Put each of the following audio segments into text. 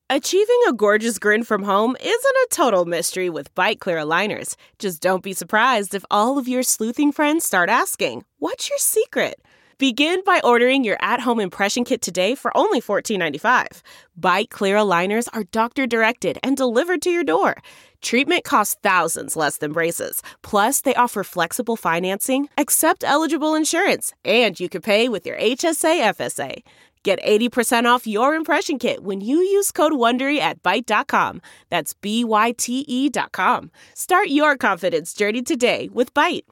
Achieving a gorgeous grin from home isn't a total mystery with Byte Clear aligners. Just don't be surprised if all of your sleuthing friends start asking, "What's your secret?" Begin by ordering your at-home impression kit today for only $14.95. Byte Clear aligners are doctor-directed and delivered to your door. Treatment costs thousands less than braces. Plus, they offer flexible financing, accept eligible insurance, and you can pay with your HSA FSA. Get 80% off your impression kit when you use code WONDERY at Byte.com. That's BYTE.com. Start your confidence journey today with Byte.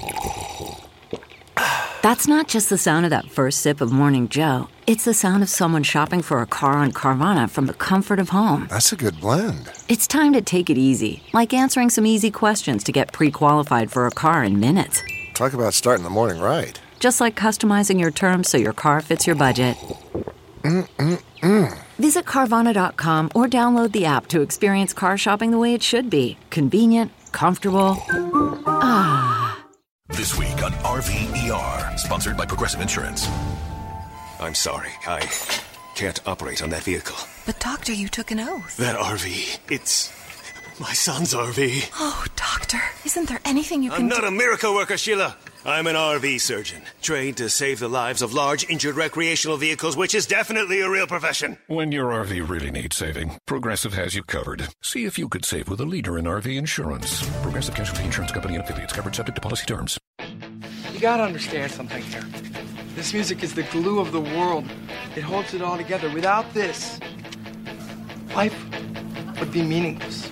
That's not just the sound of that first sip of Morning Joe. It's the sound of someone shopping for a car on Carvana from the comfort of home. That's a good blend. It's time to take it easy, like answering some easy questions to get pre-qualified for a car in minutes. Talk about starting the morning right. Just like customizing your terms so your car fits your budget. Visit Carvana.com or download the app to experience car shopping the way it should be. Convenient, comfortable. This week on RVER, sponsored by Progressive Insurance. I'm sorry, I can't operate on that vehicle. But doctor, you took an oath. That RV, it's my son's RV. Oh, doctor, isn't there anything you can do? I'm not a miracle worker, Sheila. I'm an RV surgeon, trained to save the lives of large, injured recreational vehicles, which is definitely a real profession. When your RV really needs saving, Progressive has you covered. See if you could save with a leader in RV insurance. Progressive Casualty Insurance Company and affiliates, covered subject to policy terms. You gotta understand something here. This music is the glue of the world. It holds it all together. Without this, life would be meaningless.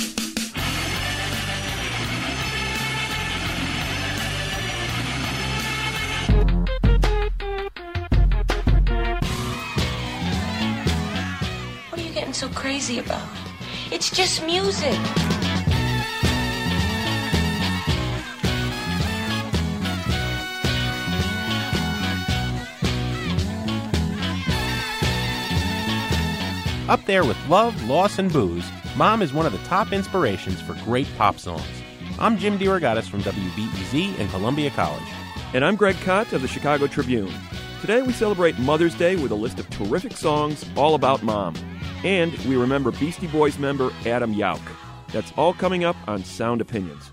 What are you getting so crazy about? It's just music. Up there with love, loss, and booze, Mom is one of the top inspirations for great pop songs. I'm Jim DeRogatis from WBEZ and Columbia College. And I'm Greg Kot of the Chicago Tribune. Today we celebrate Mother's Day with a list of terrific songs all about Mom. And we remember Beastie Boys member Adam Yauch. That's all coming up on Sound Opinions.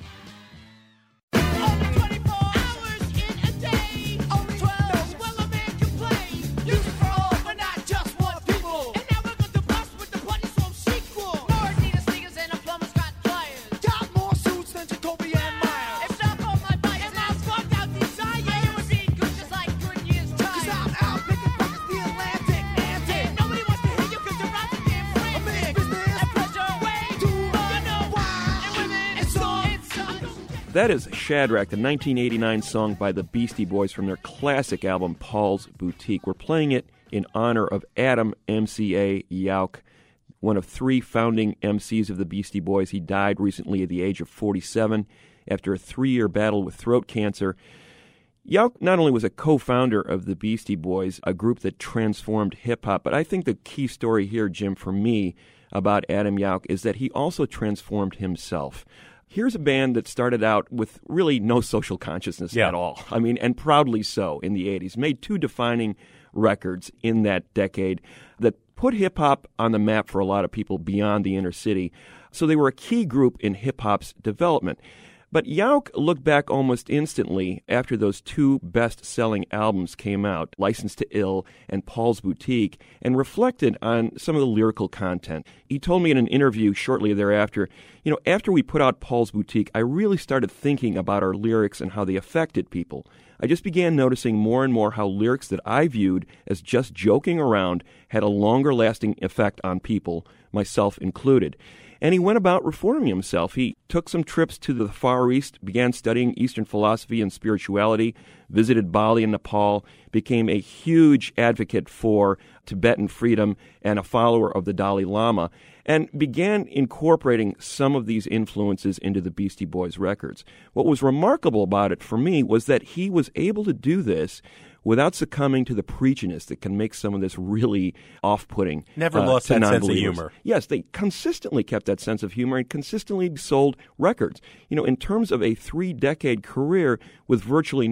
That is Shadrach, the 1989 song by the Beastie Boys from their classic album, Paul's Boutique. We're playing it in honor of Adam MCA Yauch, one of three founding MCs of the Beastie Boys. He died recently at the age of 47 after a 3-year battle with throat cancer. Yauch not only was a co-founder of the Beastie Boys, a group that transformed hip-hop, but I think the key story here, Jim, for me about Adam Yauch is that he also transformed himself. Here's a band that started out with really no social consciousness at all. I mean, and proudly so in the 80s. Made two defining records in that decade that put hip-hop on the map for a lot of people beyond the inner city. So they were a key group in hip-hop's development. But Yauch looked back almost instantly after those two best-selling albums came out, License to Ill and Paul's Boutique, and reflected on some of the lyrical content. He told me in an interview shortly thereafter, after we put out Paul's Boutique, I really started thinking about our lyrics and how they affected people. I just began noticing more and more how lyrics that I viewed as just joking around had a longer-lasting effect on people, myself included. And he went about reforming himself. He took some trips to the Far East, began studying Eastern philosophy and spirituality, visited Bali and Nepal, became a huge advocate for Tibetan freedom and a follower of the Dalai Lama, and began incorporating some of these influences into the Beastie Boys records. What was remarkable about it for me was that he was able to do this without succumbing to the preachiness that can make some of this really off-putting. Never lost that sense of humor. Yes, they consistently kept that sense of humor and consistently sold records. In terms of a 3-decade career with virtually no fall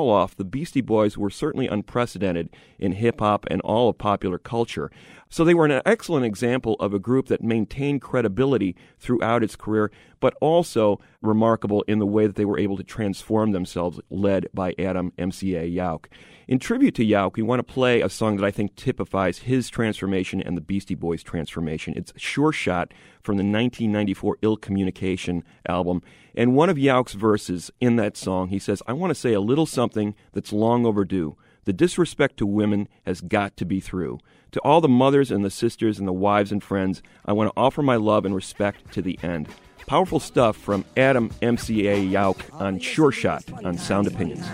fall-off, the Beastie Boys were certainly unprecedented in hip-hop and all of popular culture. So they were an excellent example of a group that maintained credibility throughout its career, but also remarkable in the way that they were able to transform themselves, led by Adam MCA Yauch. In tribute to Yauch, we want to play a song that I think typifies his transformation and the Beastie Boys' transformation. It's Sure Shot from the 1994 Ill Communication album. And one of Yauch's verses in that song, he says, "I want to say a little something that's long overdue. The disrespect to women has got to be through. To all the mothers and the sisters and the wives and friends, I want to offer my love and respect to the end." Powerful stuff from Adam MCA Yauch on Sure Shot on Sound Opinions.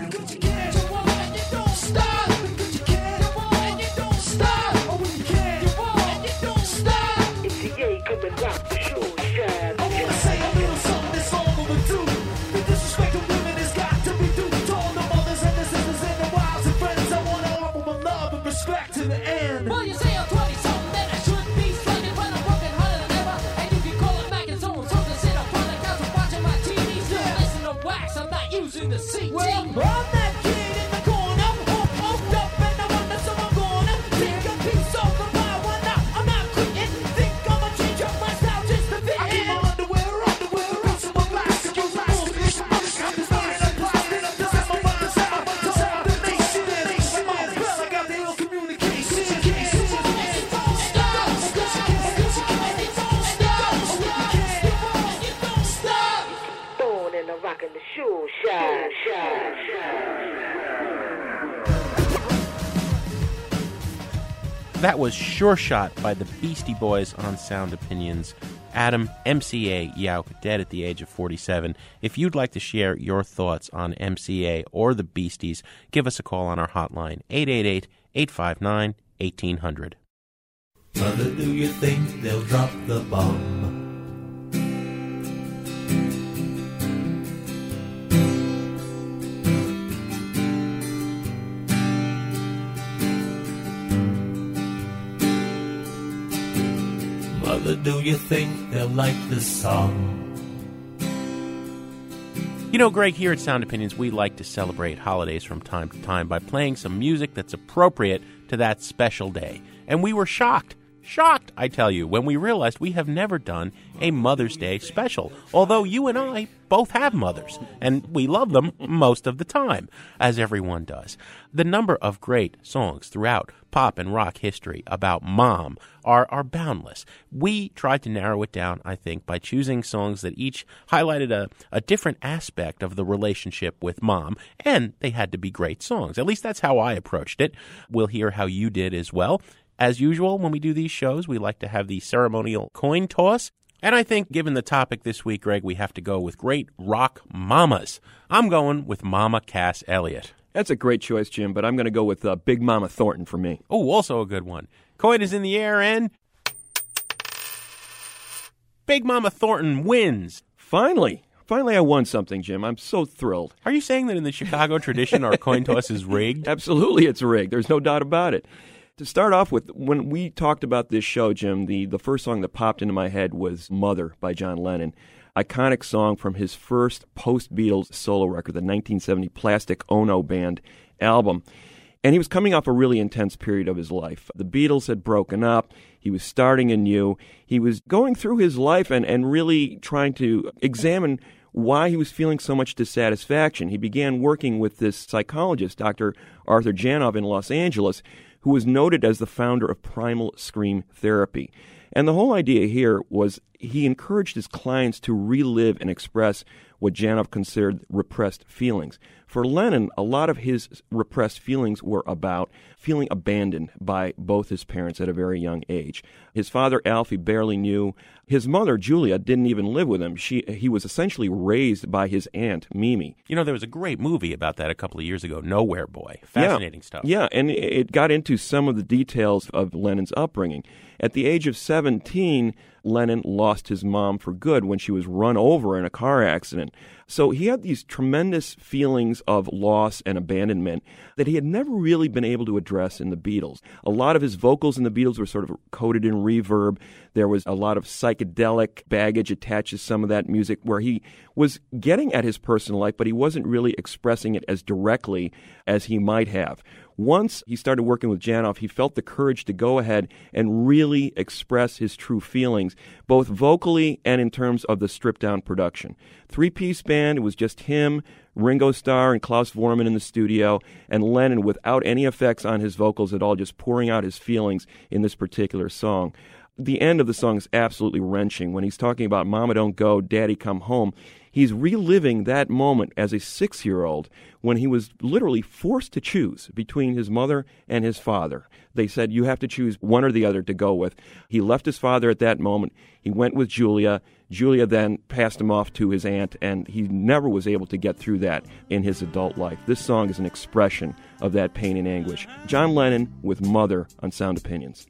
That was Sure Shot by the Beastie Boys on Sound Opinions. Adam MCA Yauch, dead at the age of 47. If you'd like to share your thoughts on MCA or the Beasties, give us a call on our hotline, 888-859-1800. Mother, do you think they'll drop the bomb? Mother, do you think they'll like this song? You know, Greg, here at Sound Opinions, we like to celebrate holidays from time to time by playing some music that's appropriate to that special day. And we were shocked, I tell you, when we realized we have never done a Mother's Day special, although you and I both have mothers, and we love them most of the time, as everyone does. The number of great songs throughout pop and rock history about mom are boundless. We tried to narrow it down, I think, by choosing songs that each highlighted a different aspect of the relationship with mom, and they had to be great songs. At least that's how I approached it. We'll hear how you did as well. As usual, when we do these shows, we like to have the ceremonial coin toss. And I think, given the topic this week, Greg, we have to go with great rock mamas. I'm going with Mama Cass Elliot. That's a great choice, Jim, but I'm going to go with Big Mama Thornton for me. Oh, also a good one. Coin is in the air, and Big Mama Thornton wins. Finally I won something, Jim. I'm so thrilled. Are you saying that in the Chicago tradition our coin toss is rigged? Absolutely, it's rigged. There's no doubt about it. To start off with, when we talked about this show, Jim, the first song that popped into my head was Mother by John Lennon. Iconic song from his first post-Beatles solo record, the 1970 Plastic Ono Band album. And he was coming off a really intense period of his life. The Beatles had broken up. He was starting anew. He was going through his life and really trying to examine why he was feeling so much dissatisfaction. He began working with this psychologist, Dr. Arthur Janov in Los Angeles, who was noted as the founder of Primal Scream Therapy. And the whole idea here was he encouraged his clients to relive and express what Janov considered repressed feelings. For Lennon, a lot of his repressed feelings were about feeling abandoned by both his parents at a very young age. His father, Alf, he barely knew. His mother, Julia, didn't even live with him. He was essentially raised by his aunt, Mimi. You know, there was a great movie about that a couple of years ago, Nowhere Boy. Fascinating stuff. Yeah, and it got into some of the details of Lennon's upbringing. At the age of 17, Lennon lost his mom for good when she was run over in a car accident. So he had these tremendous feelings of loss and abandonment that he had never really been able to address in the Beatles. A lot of his vocals in the Beatles were sort of coated in reverb. There was a lot of psychedelic baggage attached to some of that music where he was getting at his personal life, but he wasn't really expressing it as directly as he might have. Once he started working with Janoff, he felt the courage to go ahead and really express his true feelings, both vocally and in terms of the stripped-down production. Three-piece band, it was just him, Ringo Starr, and Klaus Voormann in the studio, and Lennon without any effects on his vocals at all, just pouring out his feelings in this particular song. The end of the song is absolutely wrenching. When he's talking about Mama Don't Go, Daddy Come Home, he's reliving that moment as a 6-year-old when he was literally forced to choose between his mother and his father. They said, you have to choose one or the other to go with. He left his father at that moment. He went with Julia. Julia then passed him off to his aunt, and he never was able to get through that in his adult life. This song is an expression of that pain and anguish. John Lennon with Mother on Sound Opinions.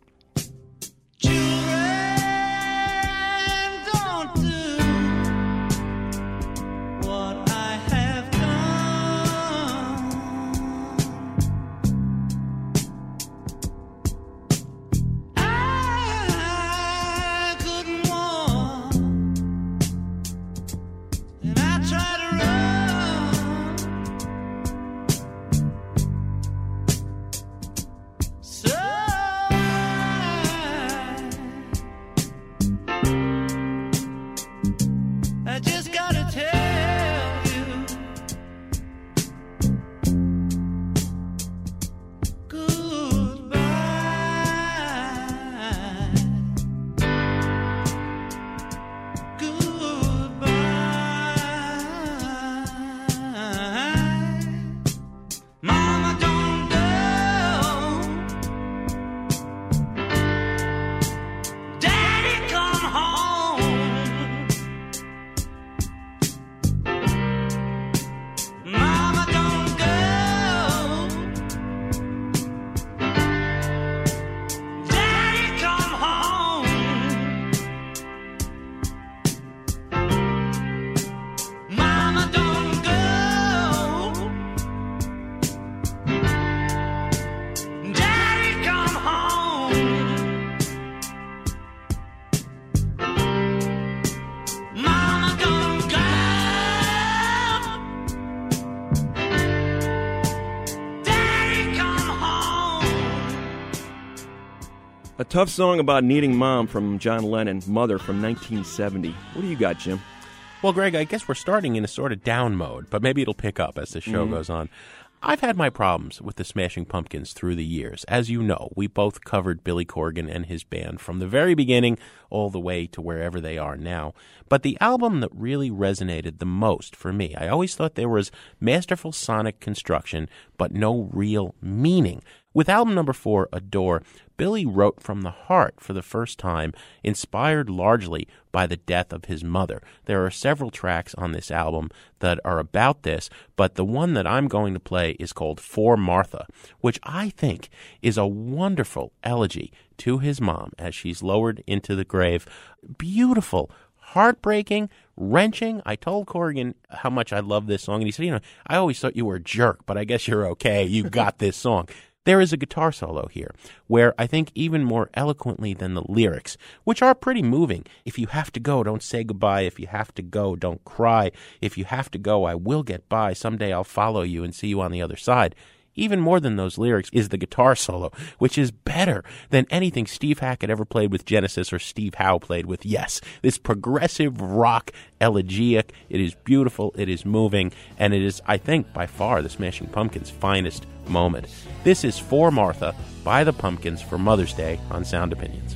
A tough song about needing mom from John Lennon, Mother from 1970. What do you got, Jim? Well, Greg, I guess we're starting in a sort of down mode, but maybe it'll pick up as the show goes on. I've had my problems with the Smashing Pumpkins through the years. As you know, we both covered Billy Corgan and his band from the very beginning all the way to wherever they are now. But the album that really resonated the most for me, I always thought there was masterful sonic construction, but no real meaning. With album number 4, Adore, Billy wrote from the heart for the first time, inspired largely by the death of his mother. There are several tracks on this album that are about this, but the one that I'm going to play is called For Martha, which I think is a wonderful elegy to his mom as she's lowered into the grave. Beautiful, heartbreaking, wrenching. I told Corgan how much I love this song, and he said, I always thought you were a jerk, but I guess you're okay. You got this song. There is a guitar solo here where I think even more eloquently than the lyrics, which are pretty moving. If you have to go, don't say goodbye. If you have to go, don't cry. If you have to go, I will get by. Someday I'll follow you and see you on the other side. Even more than those lyrics is the guitar solo, which is better than anything Steve Hackett ever played with Genesis or Steve Howe played with Yes. This progressive rock elegiac. It is beautiful, it is moving, and it is, I think, by far the Smashing Pumpkins' finest moment. This is For Martha by the Pumpkins for Mother's Day on Sound Opinions.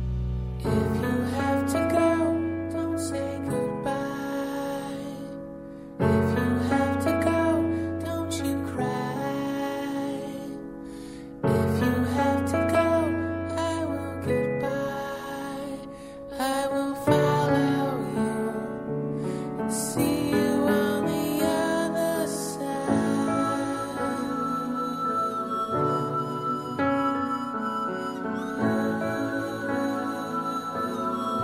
If you have to go, don't say goodbye. If you have to go, don't you cry. If you have to go, I will get by. I will follow you and see you on the other side.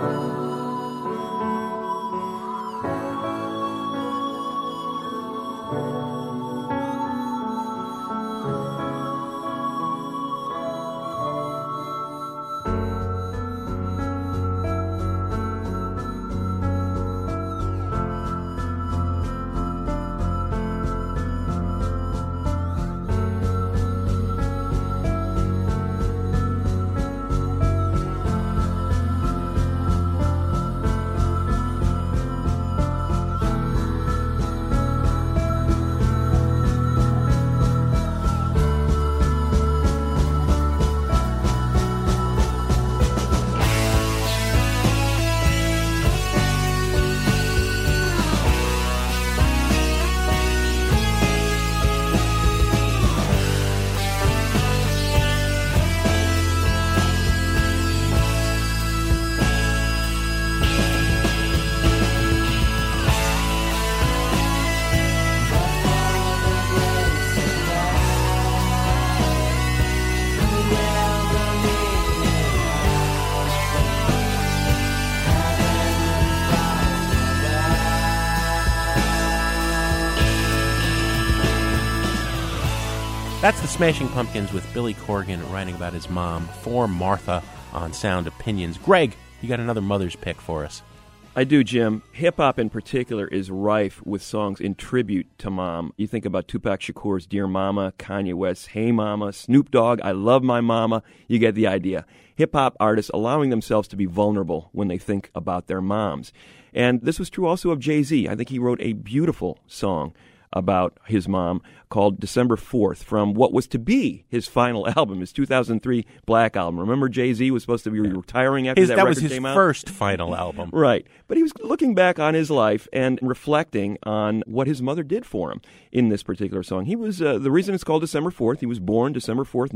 That's the Smashing Pumpkins with Billy Corgan writing about his mom for Martha on Sound Opinions. Greg, you got another mother's pick for us. I do, Jim. Hip-hop in particular is rife with songs in tribute to Mom. You think about Tupac Shakur's Dear Mama, Kanye West's Hey Mama, Snoop Dogg, I Love My Mama. You get the idea. Hip-hop artists allowing themselves to be vulnerable when they think about their moms. And this was true also of Jay-Z. I think he wrote a beautiful song about his mom called December 4th from what was to be his final album, his 2003 Black Album. Remember, Jay-Z was supposed to be retiring after that record came out? That was his first final album. Right. But he was looking back on his life and reflecting on what his mother did for him in this particular song. He was, the reason it's called December 4th, he was born December 4th,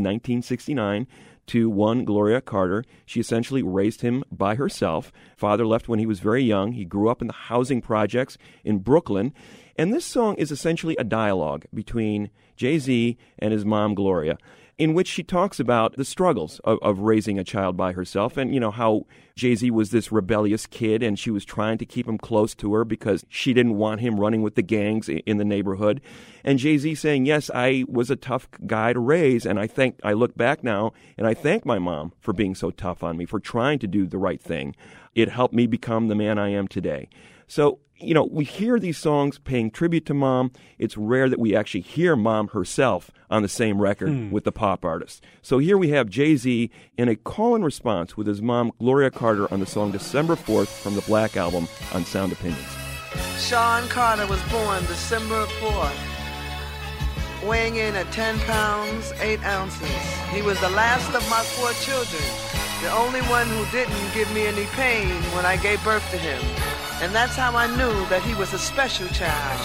1969, to one Gloria Carter. She essentially raised him by herself. Father left when he was very young. He grew up in the housing projects in Brooklyn. And this song is essentially a dialogue between Jay-Z and his mom, Gloria, in which she talks about the struggles of raising a child by herself and, you know, how Jay-Z was this rebellious kid and she was trying to keep him close to her because she didn't want him running with the gangs in the neighborhood. And Jay-Z saying, yes, I was a tough guy to raise, and I look back now and I thank my mom for being so tough on me, for trying to do the right thing. It helped me become the man I am today. So, you know, we hear these songs paying tribute to Mom. It's rare that we actually hear Mom herself on the same record with the pop artist. So here we have Jay-Z in a call and response with his mom, Gloria Carter, on the song December 4th from the Black Album on Sound Opinions. Sean Carter was born December 4th, weighing in at 10 pounds, 8 ounces. He was the last of my 4 children, the only one who didn't give me any pain when I gave birth to him. And that's how I knew that he was a special child.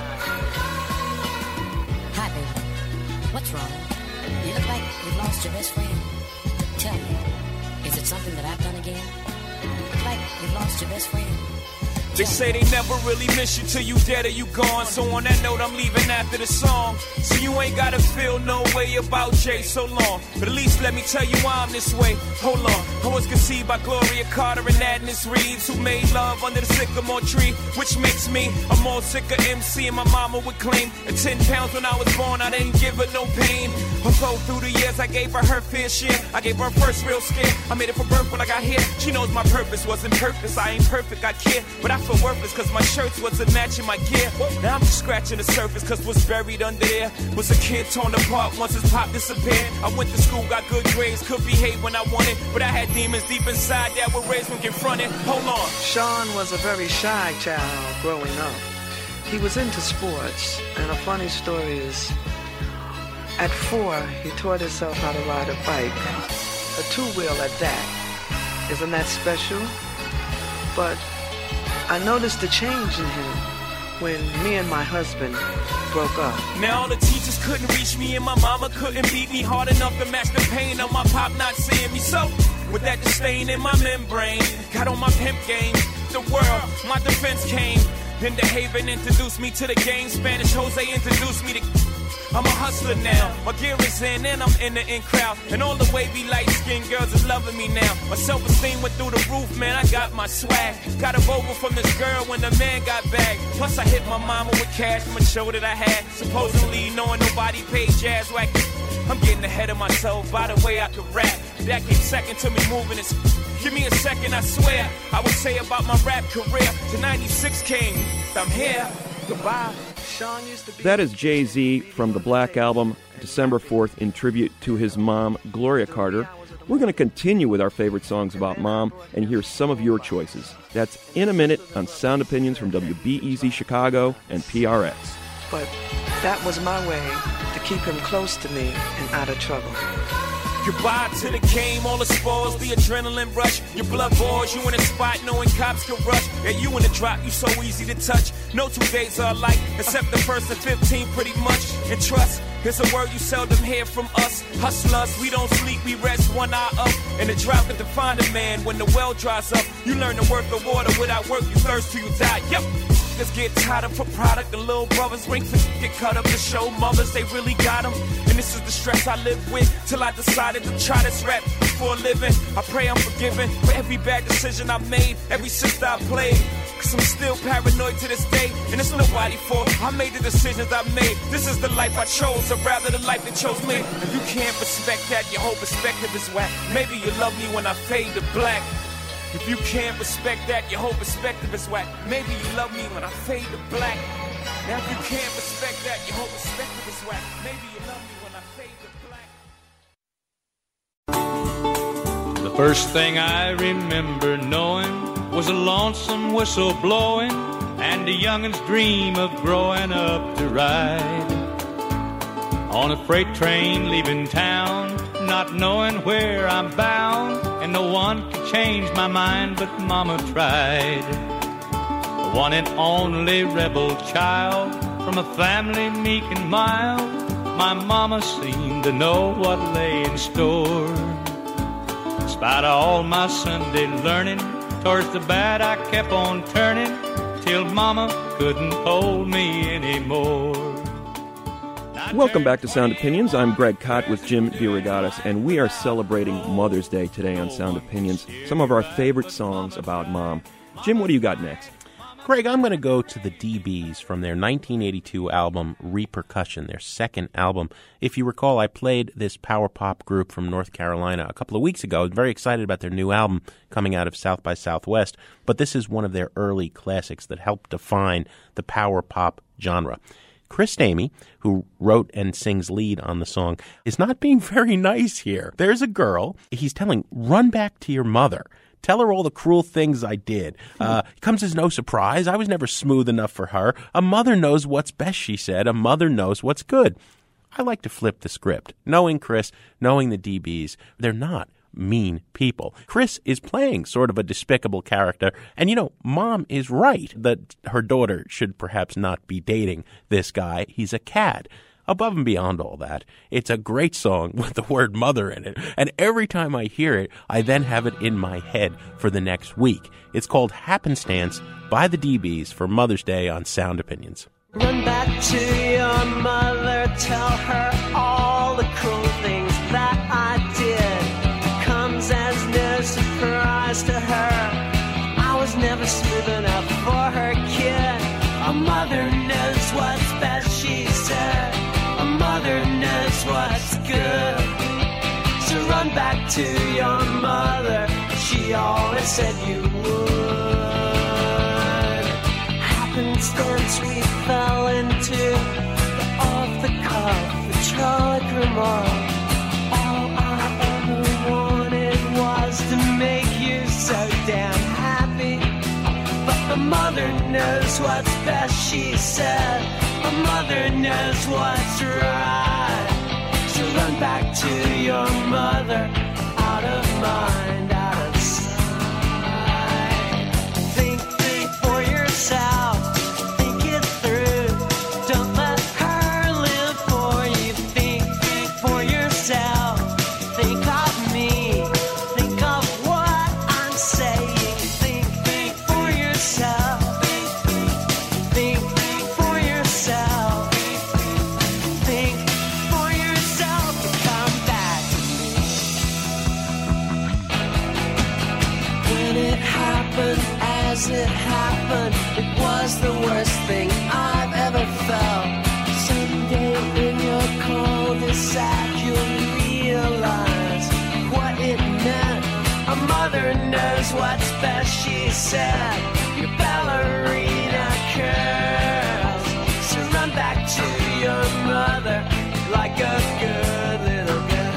Hi, baby. What's wrong? You look like you've lost your best friend. Tell me, is it something that I've done again? You look like you've lost your best friend. They say they never really miss you till you dead or you gone. So on that note, I'm leaving after the song. So you ain't gotta feel no way about Jay so long. But at least let me tell you why I'm this way. Hold on. I was conceived by Gloria Carter and Agnes Reeves, who made love under the sycamore tree, which makes me a more sicker MC. And my mama would claim at 10 pounds when I was born, I didn't give her no pain. Although through the years I gave her fair share. I gave her first real scare. I made it for birth when I got here. She knows my purpose wasn't purpose. I ain't perfect, I care. But I feel worthless cause my shirts wasn't matching my gear. Now I'm just scratching the surface cause what's buried under there was a kid torn apart once his pop disappeared. I went to school, got good grades, could behave when I wanted, but I had demons deep inside that were raised when confronted. Hold on. Sean was a very shy child growing up. He was into sports, and a funny story is, at 4, he taught himself how to ride a bike. A 2-wheel at that. Isn't that special? But I noticed a change in him when me and my husband broke up. Now all the teachers couldn't reach me and my mama couldn't beat me hard enough to match the pain of my pop not seeing me. So with that disdain in my membrane, got on my pimp game. The world, my defense came. Then the Haven introduced me to the game. Spanish Jose introduced me to... I'm a hustler now. My gear is in and I'm in the in crowd. And all the wavy light-skinned girls is loving me now. My self-esteem went through the roof, man, I got my swag. Got a Volvo from this girl when the man got bagged. Plus I hit my mama with cash from a show that I had. Supposedly knowing nobody paid jazz whack. I'm getting ahead of myself by the way I can rap. That came second to me moving this. Give me a second, I swear. I would say about my rap career. To 96 came, I'm here. Goodbye. Sean used to be. That is Jay-Z from the Black Album, December 4th, in tribute to his mom, Gloria Carter. We're going to continue with our favorite songs about Mom and hear some of your choices. That's in a minute on Sound Opinions from WBEZ Chicago and PRX. But that was my way to keep him close to me and out of trouble. Goodbye to the game, all the spores, the adrenaline rush. Your blood boils, you in a spot knowing cops can rush. Yeah, you in the drop, you so easy to touch. No 2 days are alike, except the first and 15 pretty much. And trust, here's a word you seldom hear from us. Hustlers, we don't sleep, we rest one eye up. And the drought can define a man when the well dries up. You learn the worth of water, without work you thirst till you die. Yep. Just get tired of for product, the little brothers ring for get cut up to show mothers they really got them. And this is the stress I live with till I decided to try this rap for a living. I pray I'm forgiven for every bad decision I made, every sister I played. Cause I'm still paranoid to this day, and it's nobody's fault. I made the decisions I made. This is the life I chose, or rather the life that chose me. If you can't respect that, your whole perspective is whack. Maybe you love me when I fade to black. If you can't respect that, your whole perspective is whack. Maybe you love me when I fade to black. Now if you can't respect that, your whole perspective is whack. Maybe you love me when I fade to black. The first thing I remember knowing was a lonesome whistle blowing and a youngin's dream of growing up to ride on a freight train leaving town, not knowing where I'm bound, and no one could change my mind, but Mama tried. The one and only rebel child from a family meek and mild, my Mama seemed to know what lay in store. In spite of all my Sunday learning, towards the bad I kept on turning, till Mama couldn't hold me anymore. Welcome back to Sound Opinions. I'm Greg Kot with Jim DeRogatis, and we are celebrating Mother's Day today on Sound Opinions. Some of our favorite songs about Mom. Jim, what do you got next? Greg, I'm going to go to the DBs from their 1982 album Repercussion, their second album. If you recall, I played this power pop group from North Carolina a couple of weeks ago. I was very excited about their new album coming out of South by Southwest, but this is one of their early classics that helped define the power pop genre. Chris Stamey, who wrote and sings lead on the song, is not being very nice here. There's a girl, he's telling, run back to your mother. Tell her all the cruel things I did. It comes as no surprise. I was never smooth enough for her. A mother knows what's best, she said. A mother knows what's good. I like to flip the script. Knowing Chris, knowing the DBs, they're not mean people. Chris is playing sort of a despicable character, and you know, Mom is right that her daughter should perhaps not be dating this guy. He's a cad. Above and beyond all that, it's a great song with the word mother in it, and every time I hear it, I then have it in my head for the next week. It's called Happenstance by the DBs for Mother's Day on Sound Opinions. Run back to your mother, tell her all the cruel things that I did. Comes as no surprise to her. I was never smooth enough for her kid. A mother knows what's best, she said. A mother knows what's good. So run back to your mother. She always said you would. Happenstance we fell into the off-the-cuff, the Charlotte remark. All I ever wanted was to make you so damn happy. But a mother knows what's best, she said. A mother knows what's right. So run back to your mother, out of mind, out of sight. Think for yourself, think it through. Don't let her live for you. Think for yourself. Think of me. Think of what I'm saying. Think for yourself. Think for yourself. Think When it happened, as it happened, it was the worst thing I've ever felt. Someday in your cul-de-sac you'll realize what it meant. A mother knows what's best, she said. Your ballerina curls, so run back to your mother like a good little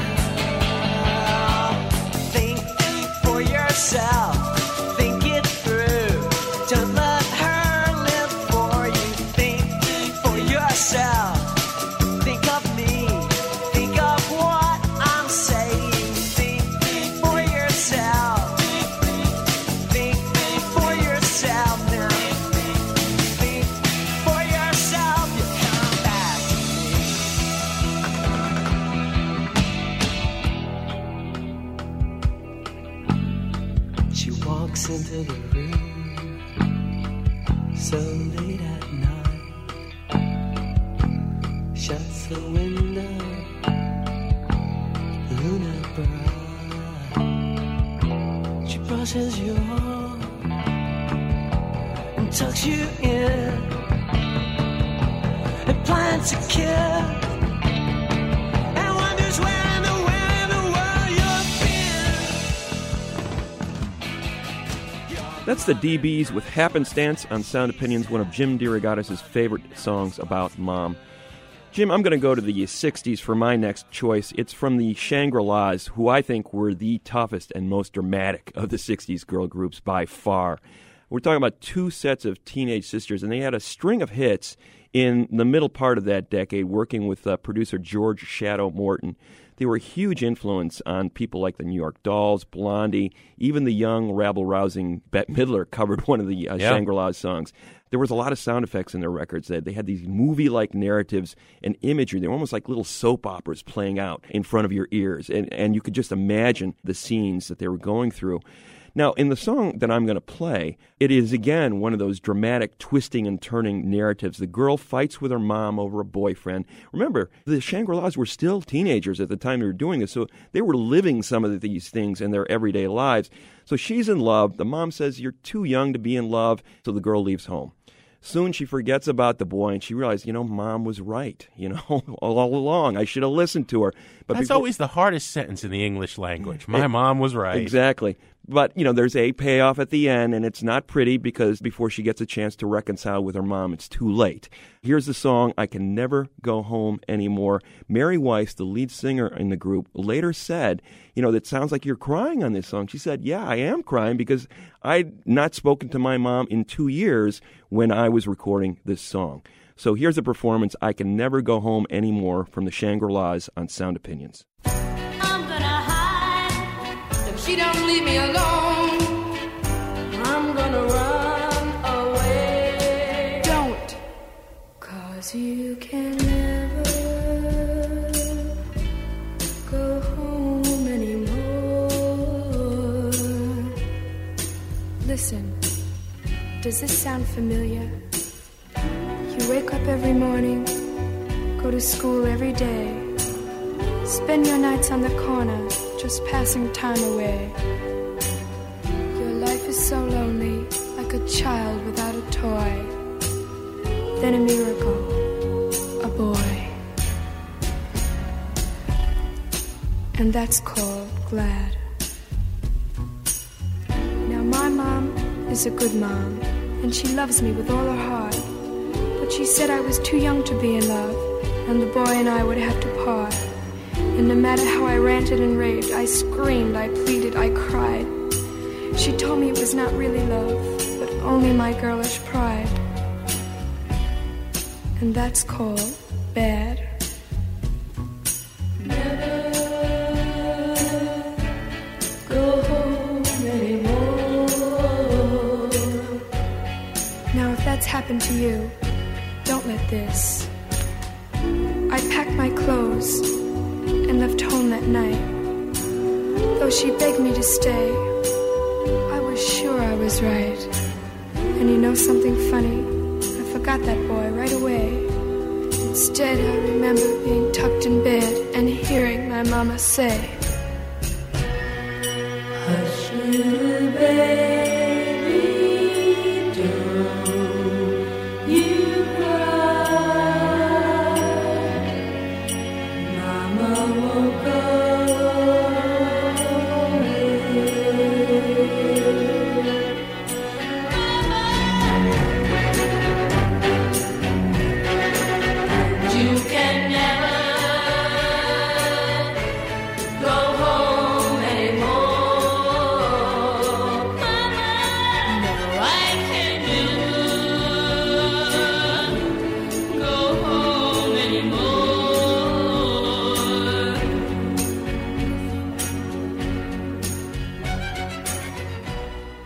girl. Think for yourself, think it through. Don't let her live for you. Think for yourself. Think of me. Think of what I'm saying. Think for yourself. Think for yourself now. Think for yourself. You come back to me. She walks into the room so late at night, shuts the window, Luna bright. She brushes you off and tucks you in and plants a kiss and wonders where in the world you've been. That's the DBs with Happenstance on Sound Opinions, one of Jim DeRogatis' favorite songs about mom. Jim, I'm going to go to the 60s for my next choice. It's from the Shangri-Las, who I think were the toughest and most dramatic of the 60s girl groups by far. We're talking about two sets of teenage sisters, and they had a string of hits in the middle part of that decade, working with producer George Shadow Morton. They were a huge influence on people like the New York Dolls, Blondie, even the young, rabble-rousing Bette Midler covered one of the Shangri-Las songs. There was a lot of sound effects in their records. They had these movie-like narratives and imagery. They were almost like little soap operas playing out in front of your ears, and you could just imagine the scenes that they were going through. Now, in the song that I'm going to play, it is, again, one of those dramatic twisting and turning narratives. The girl fights with her mom over a boyfriend. Remember, the Shangri-Las were still teenagers at the time they were doing this, so they were living some of these things in their everyday lives. So she's in love. The mom says, "You're too young to be in love," so the girl leaves home. Soon she forgets about the boy, and she realized, Mom was right, all along. I should have listened to her. But that's always the hardest sentence in the English language. My mom was right. Exactly. But, there's a payoff at the end, and it's not pretty because before she gets a chance to reconcile with her mom, it's too late. Here's the song, "I Can Never Go Home Anymore." Mary Weiss, the lead singer in the group, later said, that sounds like you're crying on this song. She said, yeah, I am crying because I'd not spoken to my mom in 2 years when I was recording this song. So here's a performance, "I Can Never Go Home Anymore" from the Shangri-Las on Sound Opinions. I'm gonna hide if she don't leave me alone. I'm gonna run away. Don't, 'cause you can never go home anymore. Listen, does this sound familiar? You wake up every morning, go to school every day, spend your nights on the corner, just passing time away. Your life is so lonely, like a child without a toy. Then a miracle, a boy. And that's called glad. Now my mom is a good mom, and she loves me with all her heart. But she said I was too young to be in love, and the boy and I would have to part. And no matter how I ranted and raved, I screamed, I pleaded, I cried. She told me it was not really love, but only my girlish pride. And that's called bad. Never go home anymore. Now if that's happened to you, don't let this. I packed my clothes and left home that night. Though she begged me to stay, I was sure I was right. And you know something funny? I forgot that boy right away. Instead, I remember being tucked in bed and hearing my mama say, "Hush, little baby.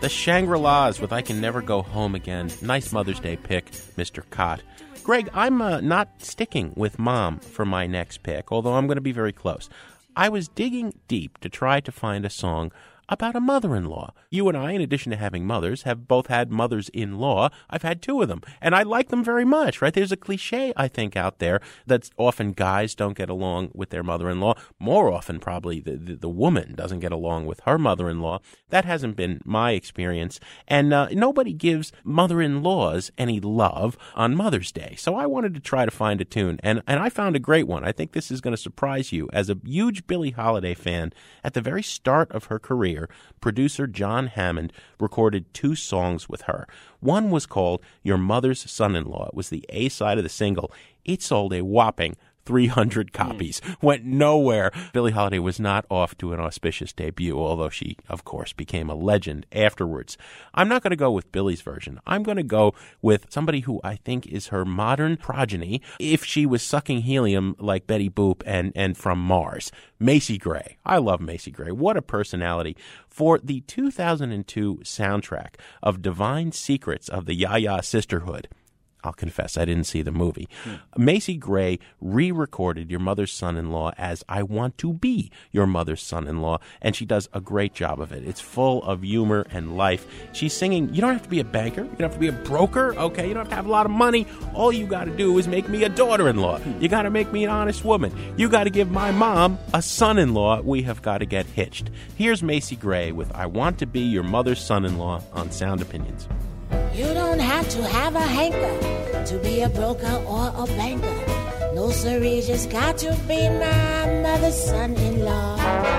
The Shangri-Las with I Can Never Go Home Again. Nice Mother's Day pick, Mr. Cott. Greg, I'm not sticking with Mom for my next pick, although I'm going to be very close. I was digging deep to try to find a song about a mother-in-law. You and I, in addition to having mothers, have both had mothers-in-law. I've had two of them, and I like them very much, right? There's a cliche, I think, out there that often guys don't get along with their mother-in-law. More often, probably, the woman doesn't get along with her mother-in-law. That hasn't been my experience, and nobody gives mother-in-laws any love on Mother's Day. So I wanted to try to find a tune, and I found a great one. I think this is going to surprise you. As a huge Billie Holiday fan, at the very start of her career, producer John Hammond recorded two songs with her. One was called Your Mother's Son-in-Law. It was the A side of the single. It sold a whopping 300 copies. Went nowhere. Billie Holiday was not off to an auspicious debut, although she, of course, became a legend afterwards. I'm not going to go with Billie's version. I'm going to go with somebody who I think is her modern progeny, if she was sucking helium like Betty Boop and from Mars. Macy Gray. I love Macy Gray. What a personality. For the 2002 soundtrack of Divine Secrets of the Ya-Ya Sisterhood, I'll confess, I didn't see the movie. Macy Gray re-recorded Your Mother's Son-in-Law as I Want to Be Your Mother's Son-in-Law, and she does a great job of it. It's full of humor and life. She's singing, you don't have to be a banker, you don't have to be a broker, okay? You don't have to have a lot of money. All you got to do is make me a daughter-in-law. You got to make me an honest woman. You got to give my mom a son-in-law. We have got to get hitched. Here's Macy Gray with I Want to Be Your Mother's Son-in-Law on Sound Opinions. You don't have to have a hanker to be a broker or a banker. No, sirree, just got to be my mother's son-in-law.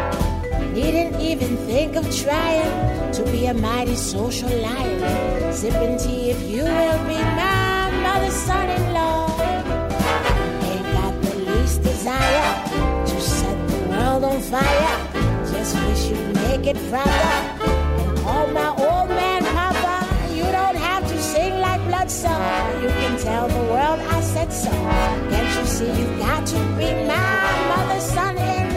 Needn't even think of trying to be a mighty social lion. Sipping tea if you will be my mother's son-in-law. Ain't got the least desire to set the world on fire. Just wish you'd make it proper and call my old man Papa. You don't have to sing like Bloodstone. You can tell the world I said so. Can't you see you've got to be my mother's son-in-law?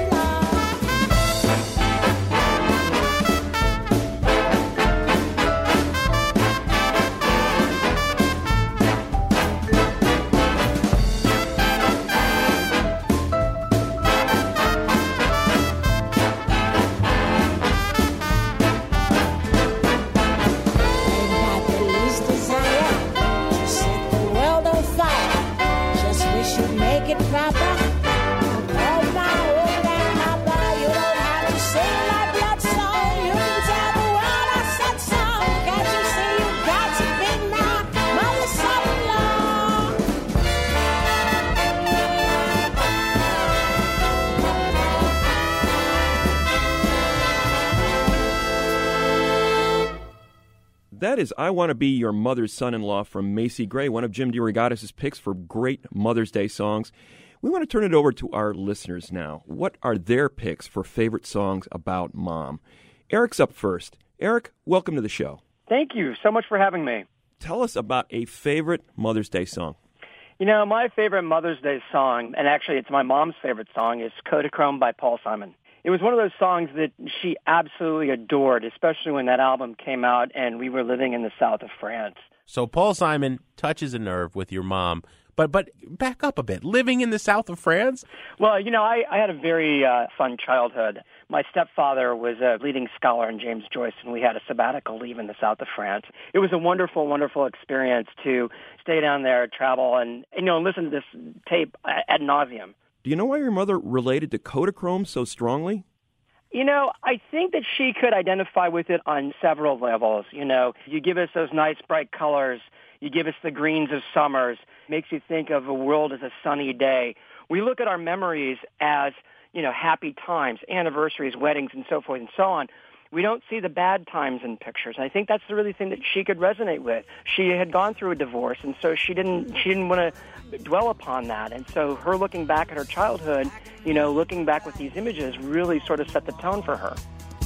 That is I Want to Be Your Mother's Son-in-Law from Macy Gray, one of Jim DeRogatis' picks for great Mother's Day songs. We want to turn it over to our listeners now. What are their picks for favorite songs about Mom? Eric's up first. Eric, welcome to the show. Thank you so much for having me. Tell us about a favorite Mother's Day song. You know, my favorite Mother's Day song, and actually it's my mom's favorite song, is Kodachrome by Paul Simon. It was one of those songs that she absolutely adored, especially when that album came out and we were living in the south of France. So Paul Simon touches a nerve with your mom. But back up a bit. Living in the south of France? Well, you know, I had a very fun childhood. My stepfather was a leading scholar in James Joyce, and we had a sabbatical leave in the south of France. It was a wonderful, wonderful experience to stay down there, travel, and listen to this tape ad nauseum. Do you know why your mother related to Kodachrome so strongly? You know, I think that she could identify with it on several levels. You know, you give us those nice, bright colors. You give us the greens of summers. Makes you think of a world as a sunny day. We look at our memories as, happy times, anniversaries, weddings, and so forth and so on. We don't see the bad times in pictures. I think that's the really thing that she could resonate with. She had gone through a divorce, and so she didn't want to dwell upon that. And so her looking back at her childhood, looking back with these images really sort of set the tone for her.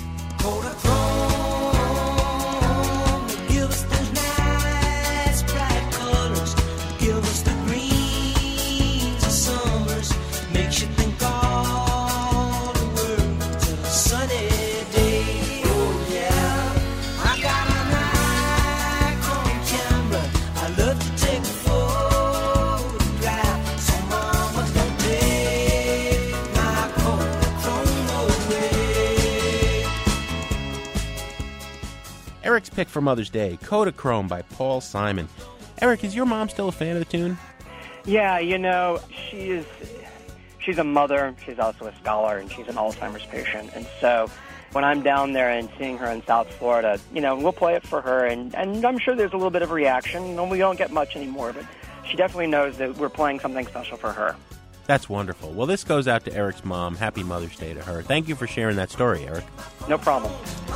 Give us those nice bright colors. Give us the greens of summers. Makes you think all the world's a sunny day. Oh yeah, I got Eric's pick for Mother's Day, Kodachrome by Paul Simon. Eric, is your mom still a fan of the tune? Yeah, she's a mother, she's also a scholar, and she's an Alzheimer's patient. And so when I'm down there and seeing her in South Florida, we'll play it for her, and I'm sure there's a little bit of reaction, and we don't get much anymore, but she definitely knows that we're playing something special for her. That's wonderful. Well, this goes out to Eric's mom. Happy Mother's Day to her. Thank you for sharing that story, Eric. No problem.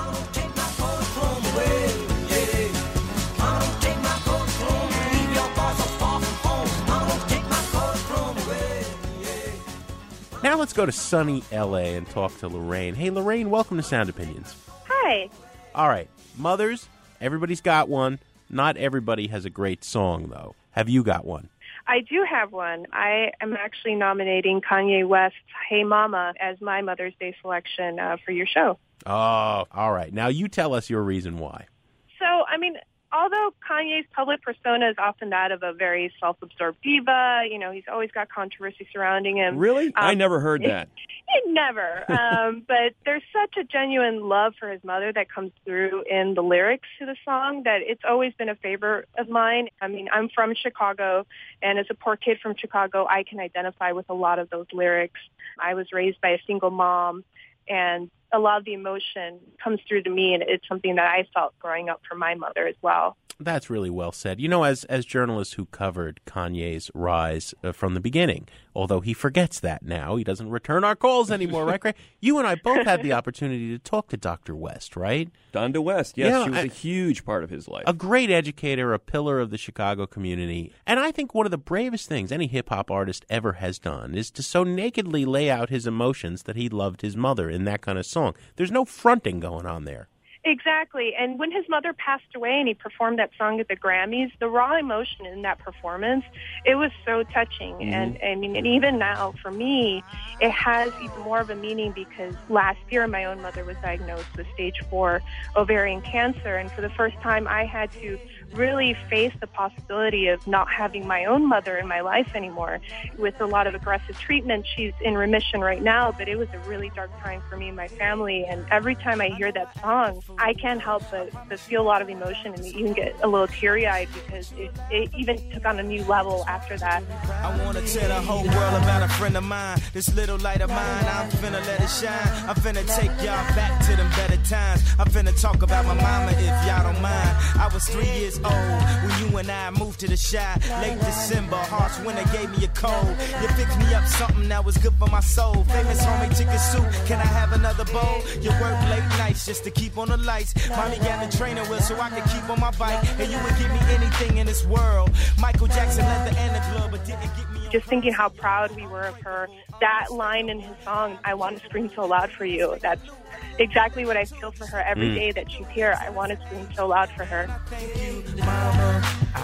Now let's go to sunny L.A. and talk to Lorraine. Hey, Lorraine, welcome to Sound Opinions. Hi. All right. Mothers, everybody's got one. Not everybody has a great song, though. Have you got one? I do have one. I am actually nominating Kanye West's Hey Mama as my Mother's Day selection for your show. Oh, all right. Now you tell us your reason why. So, although Kanye's public persona is often that of a very self-absorbed diva, he's always got controversy surrounding him. Really? I never heard that. Never. But there's such a genuine love for his mother that comes through in the lyrics to the song that it's always been a favorite of mine. I'm from Chicago, and as a poor kid from Chicago, I can identify with a lot of those lyrics. I was raised by a single mom, and a lot of the emotion comes through to me, and it's something that I felt growing up for my mother as well. That's really well said. As journalists who covered Kanye's rise from the beginning, although he forgets that now, he doesn't return our calls anymore, right, Craig? You and I both had the opportunity to talk to Dr. West, right? Donda West, yes. She was a huge part of his life. A great educator, a pillar of the Chicago community. And I think one of the bravest things any hip-hop artist ever has done is to so nakedly lay out his emotions that he loved his mother in that kind of song. There's no fronting going on there. Exactly. And when his mother passed away and he performed that song at the Grammys, the raw emotion in that performance, it was so touching. Mm-hmm. And even now, for me, it has even more of a meaning because last year my own mother was diagnosed with stage 4 ovarian cancer. And for the first time, I had to really face the possibility of not having my own mother in my life anymore. With a lot of aggressive treatment, she's in remission right now, but it was a really dark time for me and my family. And every time I hear that song, I can't help but feel a lot of emotion and even get a little teary-eyed because it even took on a new level after that. I want to tell the whole world about a friend of mine. This little light of mine, I'm finna let it shine. I'm finna take y'all back to them better times. I'm finna talk about my mama if y'all don't mind. I was 3 years old when you and I moved to the Chi. Late December, harsh winter gave me a cold. You fixed me up something that was good for my soul. Famous homemade chicken soup, can I have another bowl? You work late nights just to keep on the lights. Mommy got the training wheel so I could keep on my bike. And you would give me anything in this world. Michael Jackson leather and the glove, but didn't get me. Just thinking how proud we were of her. That line in his song, I want to scream so loud for you. That's exactly what I feel for her every day that she's here. I want to scream so loud for her. Thank you, Mama.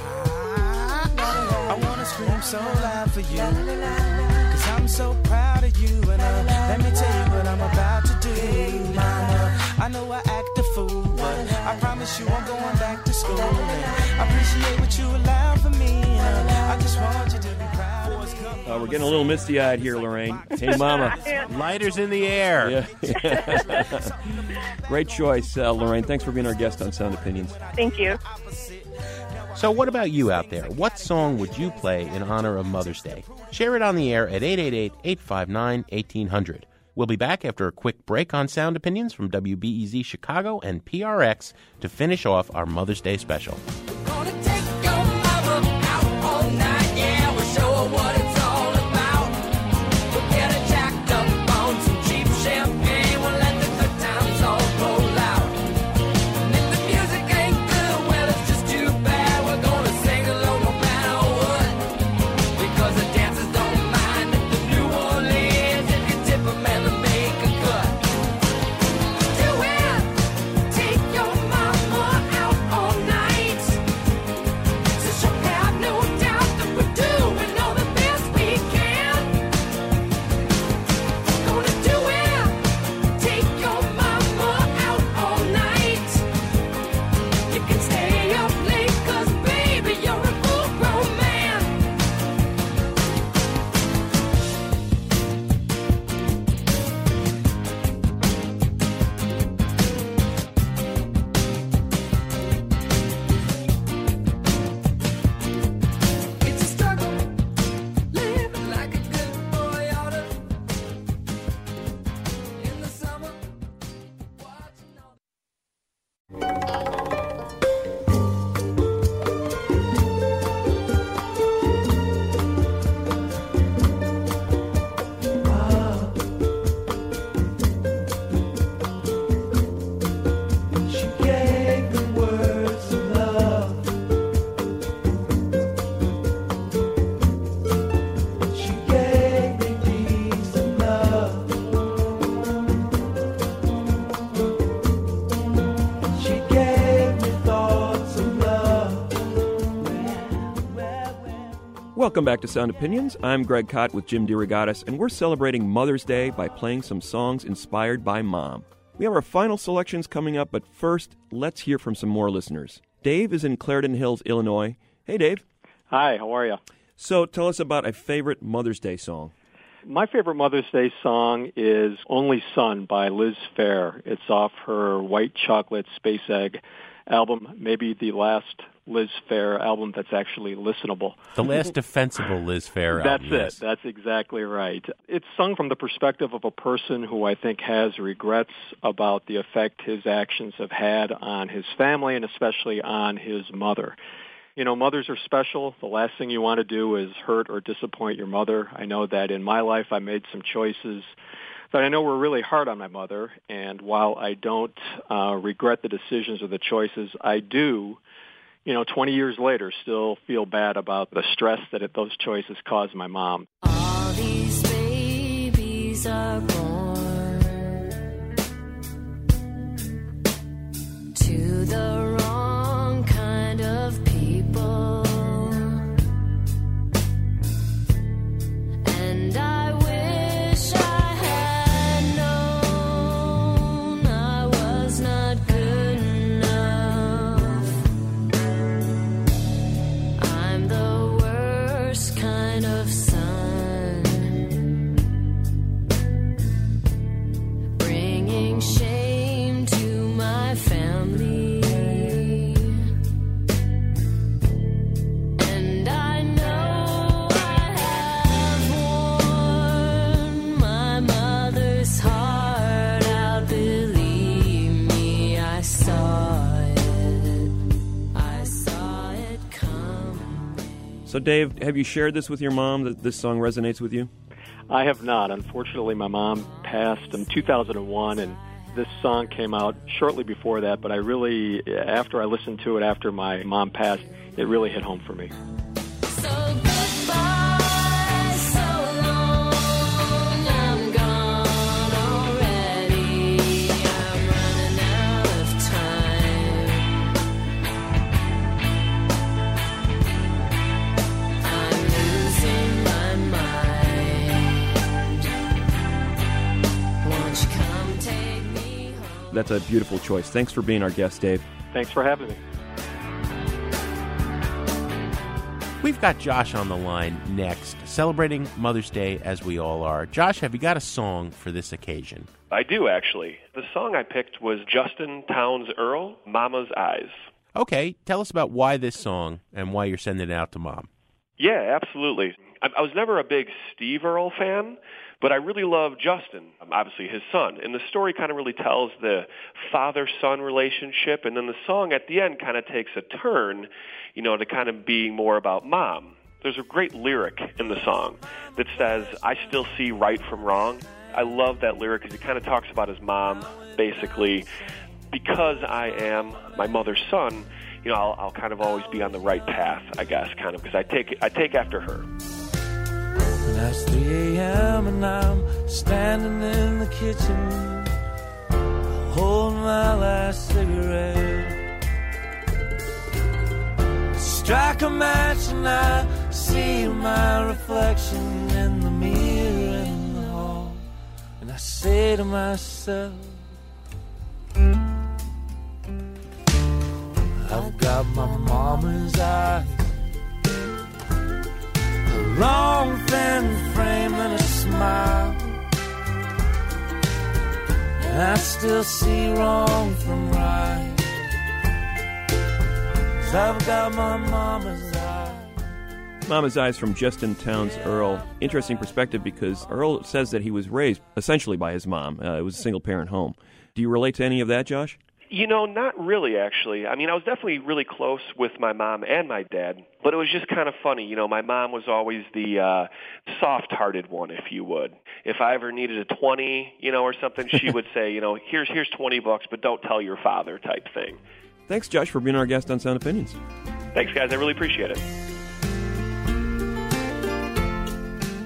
I want to scream so loud for you. 'Cause I'm so proud of you. And let me tell you what I'm about to do, Mama. I know I act a fool, but I promise you I'm going back to school. And I appreciate what you allowed for me. I just want you to be proud. We're getting a little misty-eyed here, Lorraine. Hey, Mama. Lighters in the air. Yeah. Great choice, Lorraine. Thanks for being our guest on Sound Opinions. Thank you. So what about you out there? What song would you play in honor of Mother's Day? Share it on the air at 888-859-1800. We'll be back after a quick break on Sound Opinions from WBEZ Chicago and PRX to finish off our Mother's Day special. Take your mama out all night. Welcome back to Sound Opinions. I'm Greg Kot with Jim DeRogatis, and we're celebrating Mother's Day by playing some songs inspired by Mom. We have our final selections coming up, but first, let's hear from some more listeners. Dave is in Clarendon Hills, Illinois. Hey, Dave. Hi, how are you? So tell us about a favorite Mother's Day song. My favorite Mother's Day song is Only Son by Liz Phair. It's off her White Chocolate Space Egg album, maybe the last Liz Phair album that's actually listenable. The last defensible Liz Phair album. That's it. That's exactly right. It's sung from the perspective of a person who I think has regrets about the effect his actions have had on his family and especially on his mother. You know, mothers are special. The last thing you want to do is hurt or disappoint your mother. I know that in my life I made some choices that I know were really hard on my mother, and while I don't regret the decisions or the choices, I do, 20 years later, still feel bad about the stress that those choices caused my mom. All these babies are born to the wrong kind of people, and I wish I had known I was not good enough. I'm the worst kind of son, bringing shame to my family. And I know I have worn my mother's heart out. Believe me, I saw it come. So, Dave, have you shared this with your mom, that this song resonates with you? I have not. Unfortunately, my mom passed in 2001, and this song came out shortly before that, but after I listened to it after my mom passed, it really hit home for me. So goodbye, so long, I'm gone already. I'm running out of time. I'm losing my mind. Won't you come take me home? That's a beautiful choice. Thanks for being our guest, Dave. Thanks for having me. We've got Josh on the line next, celebrating Mother's Day as we all are. Josh, have you got a song for this occasion? I do, actually. The song I picked was Justin Townes Earle, Mama's Eyes. Okay, tell us about why this song and why you're sending it out to Mom. Yeah, absolutely. I was never a big Steve Earle fan, but I really love Justin, obviously his son. And the story kind of really tells the father-son relationship, and then the song at the end kind of takes a turn, to kind of being more about Mom. There's a great lyric in the song that says, I still see right from wrong. I love that lyric because it kind of talks about his mom, basically, because I am my mother's son, I'll kind of always be on the right path, I guess, kind of, because I take after her. And it's 3 a.m. and I'm standing in the kitchen, holding my last cigarette. Strike a match and I see my reflection in the mirror in the hall, and I say to myself, I've got my mama's eyes, a long thin frame and a smile, and I still see wrong from right. I've got my mama's eyes. Mama's Eyes from Justin Townes Earle. Interesting perspective because Earle says that he was raised essentially by his mom. It was a single-parent home. Do you relate to any of that, Josh? Not really, actually. I mean, I was definitely really close with my mom and my dad, but it was just kind of funny. My mom was always the soft-hearted one, if you would. If I ever needed a 20, or something, she would say, here's $20, but don't tell your father type thing. Thanks, Josh, for being our guest on Sound Opinions. Thanks, guys. I really appreciate it.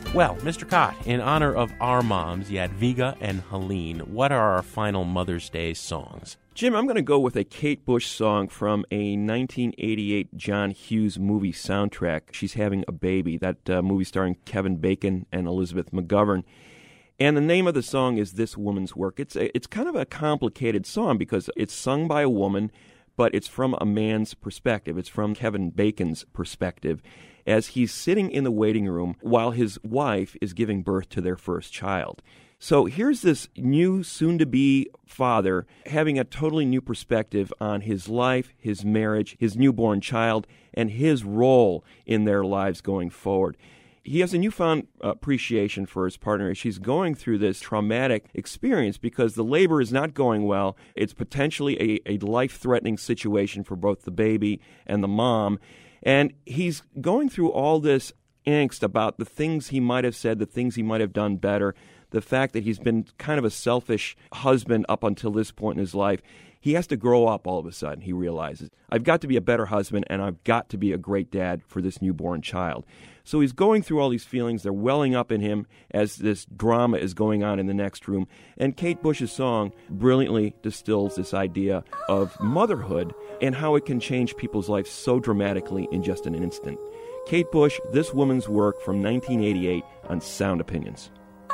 Well, Mr. Cott, in honor of our moms, Jadwiga and Helene, what are our final Mother's Day songs? Jim, I'm going to go with a Kate Bush song from a 1988 John Hughes movie soundtrack, She's Having a Baby, that movie starring Kevin Bacon and Elizabeth McGovern. And the name of the song is This Woman's Work. It's kind of a complicated song because it's sung by a woman, but it's from a man's perspective. It's from Kevin Bacon's perspective as he's sitting in the waiting room while his wife is giving birth to their first child. So here's this new, soon-to-be father having a totally new perspective on his life, his marriage, his newborn child, and his role in their lives going forward. He has a newfound appreciation for his partner as she's going through this traumatic experience because the labor is not going well. It's potentially a life-threatening situation for both the baby and the mom. And he's going through all this angst about the things he might have said, the things he might have done better, the fact that he's been kind of a selfish husband up until this point in his life. He has to grow up all of a sudden, he realizes. I've got to be a better husband, and I've got to be a great dad for this newborn child. So he's going through all these feelings. They're welling up in him as this drama is going on in the next room. And Kate Bush's song brilliantly distills this idea of motherhood and how it can change people's lives so dramatically in just an instant. Kate Bush, This Woman's Work from 1988 on Sound Opinions.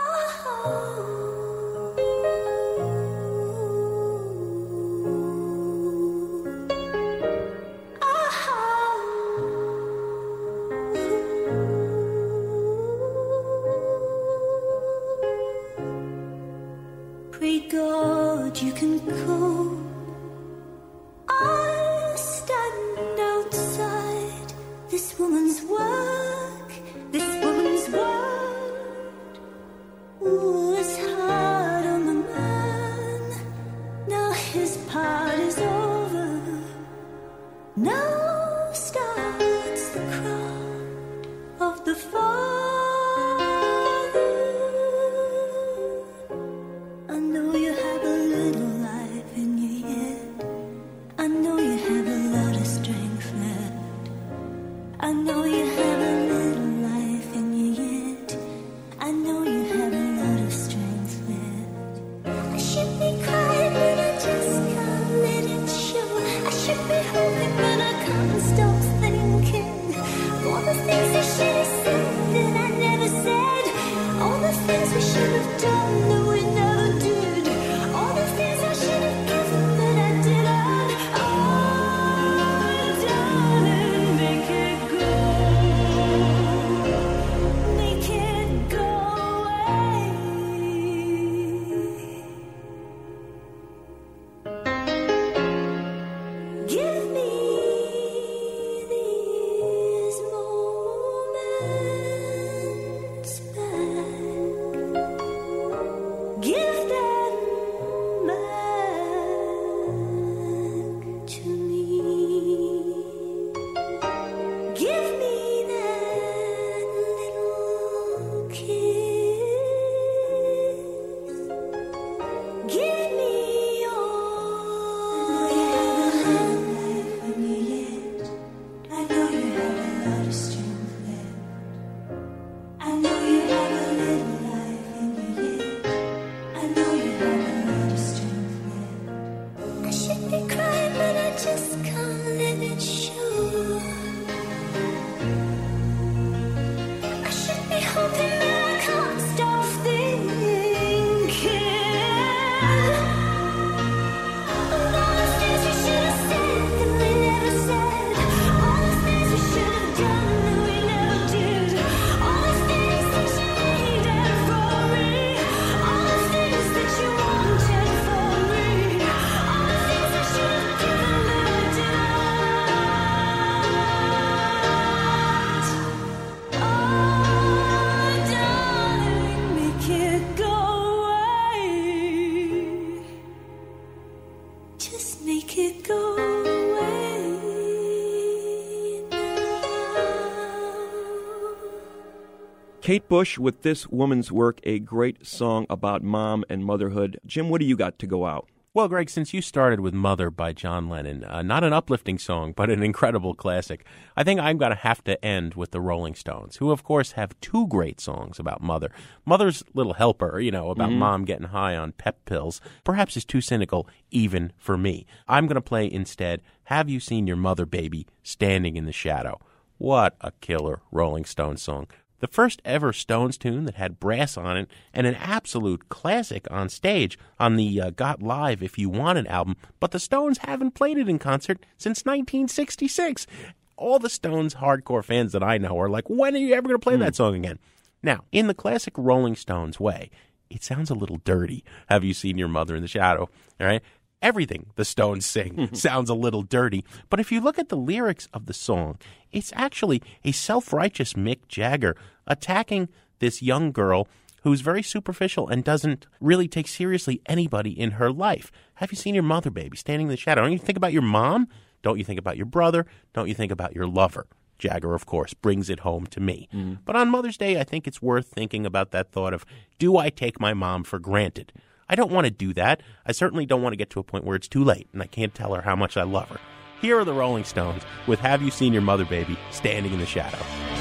Pray God you can go. I stand outside this woman's work, this woman's word was hard on the man. Now his part is over. Now starts the crowd of the father. I know you have a little life in you yet. I know you have a lot of strength left. I know you have a little life in you yet. I know you have a lot of strength left. I should be crying, but I just can't let it show. I should be hoping, but I can't stop thinking. All the things I should have said that I never said. All the things we should have done that we never did. All the things I should have given that I didn't. Oh, darling, make it go. Make it go away. Give me these moments back. Give them back to me. Give me that little kiss. Give me your life in you yet. I know you have a lot of strength left. I know you have a little life in you yet. I know you have a lot of strength left. I should be crying, but I just can't let it show. I should be hoping, but I can't stop thinking. And all the things we should have said that we never said. All the things we should have done that we never did. All the things that you needed for me. All the things that you wanted for me. All the things I should have given that I didn't. Oh, darling, make it go away. Just make it go away now. Kate Bush with This Woman's Work, a great song about mom and motherhood. Jim, what do you got to go out? Well, Greg, since you started with Mother by John Lennon, not an uplifting song, but an incredible classic, I think I'm going to have to end with the Rolling Stones, who, of course, have two great songs about Mother. Mother's Little Helper, about mom getting high on pep pills, perhaps is too cynical even for me. I'm going to play instead, Have You Seen Your Mother, Baby, Standing in the Shadow. What a killer Rolling Stones song. The first ever Stones tune that had brass on it, and an absolute classic on stage on the Got Live If You Want It album, but the Stones haven't played it in concert since 1966. All the Stones hardcore fans that I know are like, when are you ever going to play that song again? Now, in the classic Rolling Stones way, it sounds a little dirty. Have you seen your mother in the shadow? All right? Everything the Stones sing sounds a little dirty, but if you look at the lyrics of the song, it's actually a self-righteous Mick Jagger attacking this young girl who's very superficial and doesn't really take seriously anybody in her life. Have you seen your mother, baby, standing in the shadow? Don't you think about your mom? Don't you think about your brother? Don't you think about your lover? Jagger, of course, brings it home to me. But on Mother's Day, I think it's worth thinking about that thought of, do I take my mom for granted? I don't want to do that. I certainly don't want to get to a point where it's too late and I can't tell her how much I love her. Here are the Rolling Stones with Have You Seen Your Mother, Baby, Standing in the Shadow.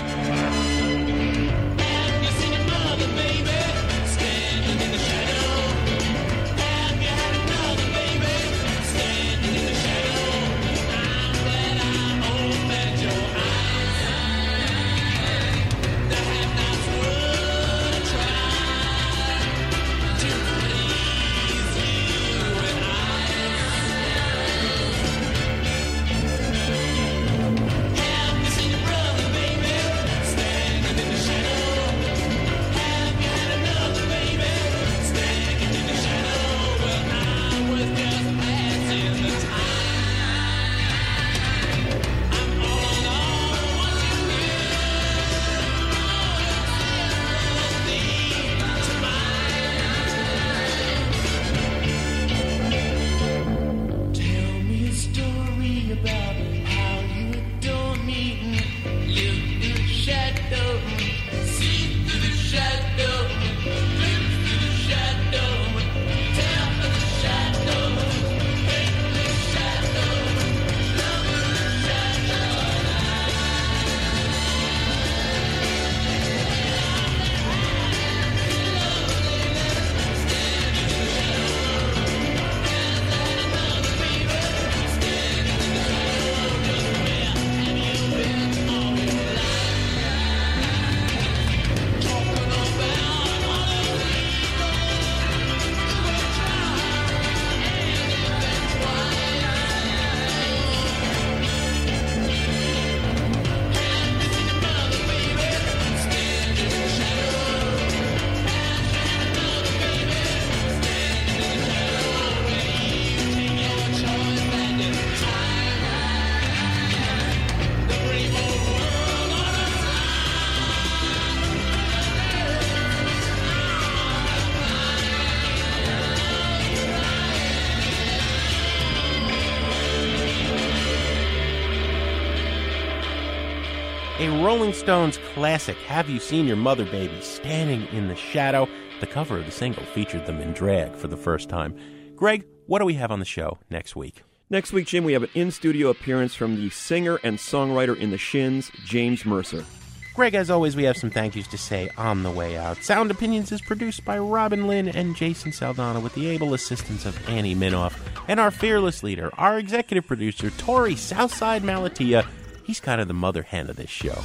A Rolling Stones classic, Have You Seen Your Mother, Baby, Standing in the Shadow. The cover of the single featured them in drag for the first time. Greg, what do we have on the show next week? Next week, Jim, we have an in-studio appearance from the singer and songwriter in the Shins, James Mercer. Greg, as always, we have some thank yous to say on the way out. Sound Opinions is produced by Robin Lynn and Jason Saldana with the able assistance of Annie Minoff. And our fearless leader, our executive producer, Tori Southside Malatia. He's kind of the mother hen of this show.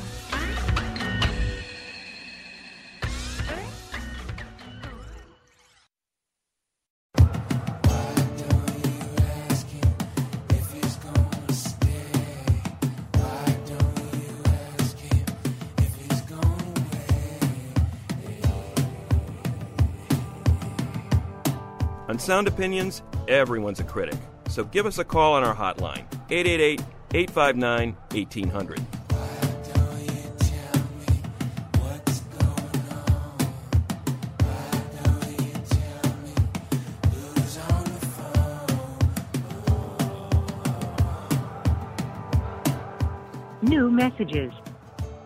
On Sound Opinions, everyone's a critic. So give us a call on our hotline, 888-859-1800. New messages.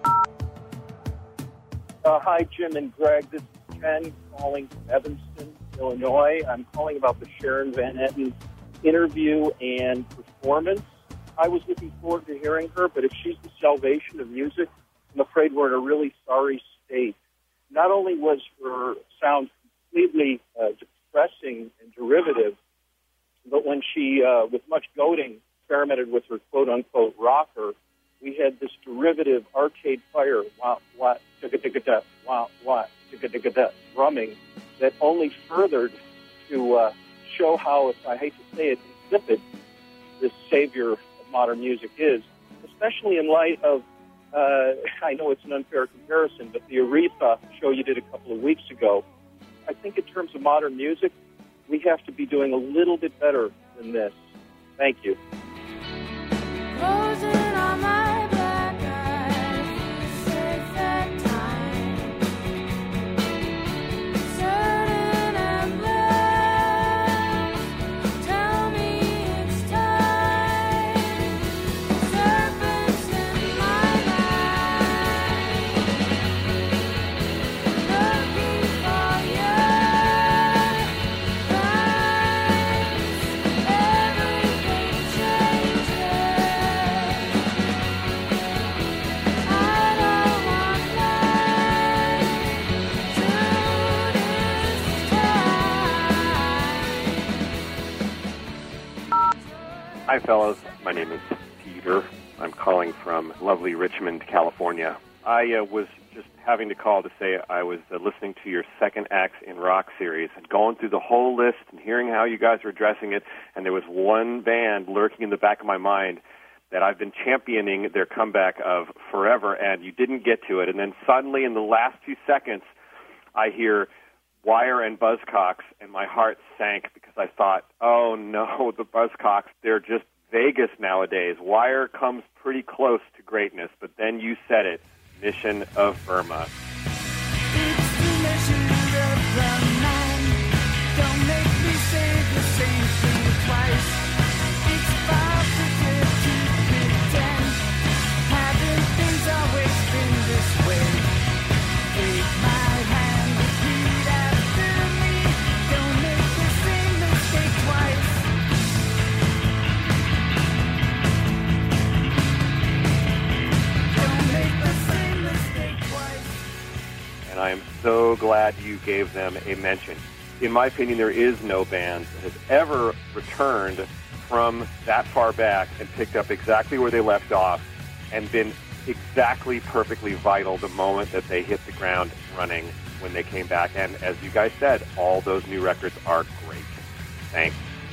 Hi, Jim and Greg. This is Ken calling from Evanston. Illinois. I'm calling about the Sharon Van Etten interview and performance. I was looking forward to hearing her, but if she's the salvation of music, I'm afraid we're in a really sorry state. Not only was her sound completely depressing and derivative, but when she, with much goading, experimented with her quote-unquote rocker, we had this derivative Arcade Fire, wah, ticka-ticka-da, wah, ticka-ticka-da, drumming that only furthered to show how, if I hate to say it, insipid this savior of modern music is, especially in light of, I know it's an unfair comparison, but the Aretha show you did a couple of weeks ago. I think in terms of modern music, we have to be doing a little bit better than this. Thank you. Closing on my black eyes, safe at time. Certain and black, tell me it's time. Serpents in my mind, looking for you. Everything changes. Hi, fellas. My name is Peter. I'm calling from lovely Richmond, California. I was just having to call to say I was listening to your Second Acts in Rock series and going through the whole list and hearing how you guys were addressing it, and there was one band lurking in the back of my mind that I've been championing their comeback of forever, and you didn't get to it. And then suddenly in the last few seconds, I hear Wire and Buzzcocks, and my heart sank because I thought, oh no, the Buzzcocks, they're just Vegas nowadays. Wire comes pretty close to greatness, but then you said it, Mission of Burma. Don't make me say the same thing twice. It's about to pretend. Haven't things always been this way? Take my hand, repeat after me. Don't make the same mistake twice. Don't make the same mistake twice. And I am so glad you gave them a mention. In my opinion, there is no band that has ever returned from that far back and picked up exactly where they left off and been exactly perfectly vital the moment that they hit the ground running when they came back. And as you guys said, all those new records are great. Thanks.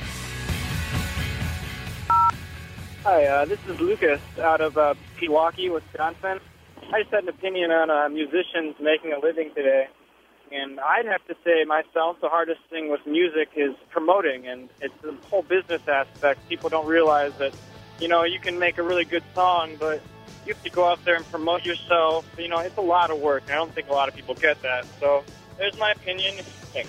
Hi, this is Lucas out of Pewaukee, Wisconsin. I just had an opinion on musicians making a living today. And I'd have to say myself, the hardest thing with music is promoting, and it's the whole business aspect. People don't realize that, you know, you can make a really good song, but you have to go out there and promote yourself. You know, it's a lot of work. I don't think a lot of people get that. So there's my opinion. Thanks.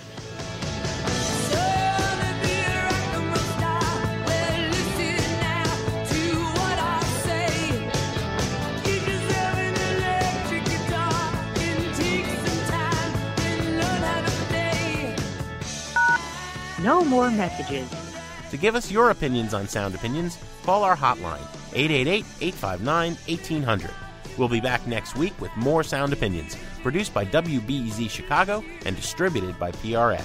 No more messages. To give us your opinions on Sound Opinions, call our hotline, 888-859-1800. We'll be back next week with more Sound Opinions, produced by WBEZ Chicago and distributed by PRX.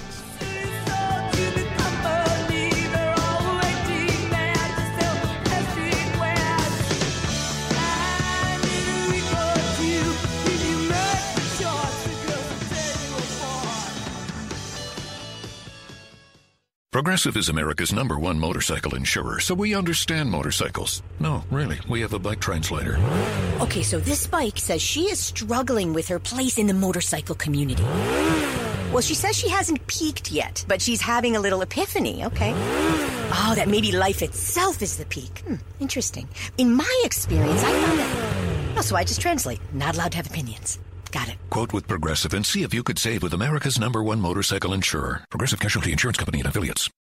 Progressive is America's #1 motorcycle insurer, so we understand motorcycles. No, really, we have a bike translator. Okay, so this bike says she is struggling with her place in the motorcycle community. Well, she says she hasn't peaked yet, but she's having a little epiphany, okay? Oh, that maybe life itself is the peak. Interesting. In my experience, I found that... Oh, so I just translate. Not allowed to have opinions. Got it. Quote with Progressive and see if you could save with America's #1 motorcycle insurer. Progressive Casualty Insurance Company and Affiliates.